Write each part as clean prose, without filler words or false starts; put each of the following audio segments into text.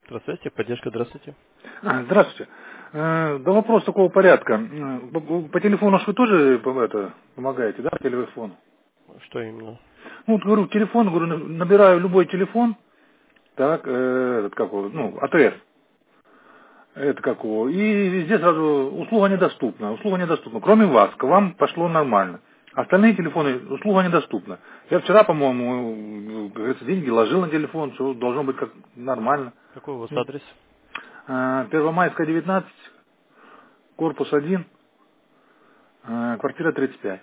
Здравствуйте, поддержка, здравствуйте. Здравствуйте. Да вопрос такого порядка. По телефону ж вы тоже помогаете, да, по телефону? Что именно? Ну, вот говорю, телефон, говорю, набираю любой телефон, так, как его, АТС, это как его, и везде сразу услуга недоступна, кроме вас, к вам пошло нормально. Остальные телефоны, услуга недоступна. Я вчера, по-моему, как говорится, деньги ложил на телефон, все должно быть как нормально. Какой у вас адрес? Первомайская, 19, корпус 1, квартира 35.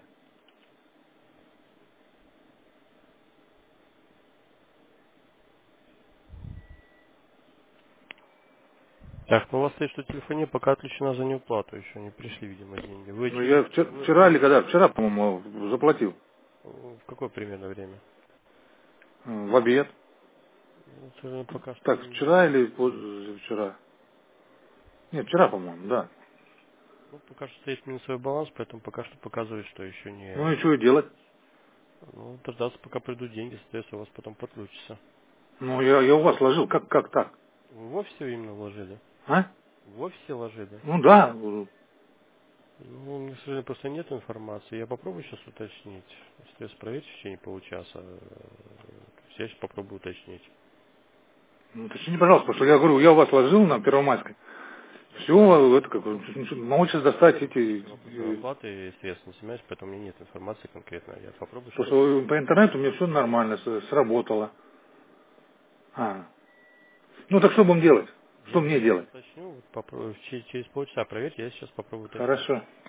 Так, ну у вас стоит, что телефония пока отключена за неуплату, еще не пришли, видимо, деньги. Вы Ну, через... я вчера или когда? Вчера, по-моему, заплатил. В какое примерно время? В обед. Ну, к сожалению, пока что Так, не вчера или видно. позавчера? Нет, вчера, по-моему, да. Ну, пока что стоит минусовой баланс, поэтому пока что показывает, что еще Ну не... и что делать? Ну, дождаться, пока придут деньги, соответственно, у вас потом подключится. Ну, я у вас ложил. Как так? В офисе именно вложили? А? В офисе ложили? Ну да. Ну, у меня, к сожалению, просто нет информации. Я попробую сейчас уточнить. Соответственно, проверьте в течение получаса. Я сейчас попробую уточнить. Ну, уточните, пожалуйста, потому что я говорю, я у вас ложил на Первомайской. Все, это как, могу сейчас достать эти... Вопросом оплаты и средств не занимаюсь, поэтому у меня нет информации конкретно. Я попробую Потому сейчас. что по интернету мне все нормально, сработало. Ну так что будем делать? Что Я мне сейчас делать? уточню, через полчаса проверьте, я сейчас попробую уточнить. Хорошо.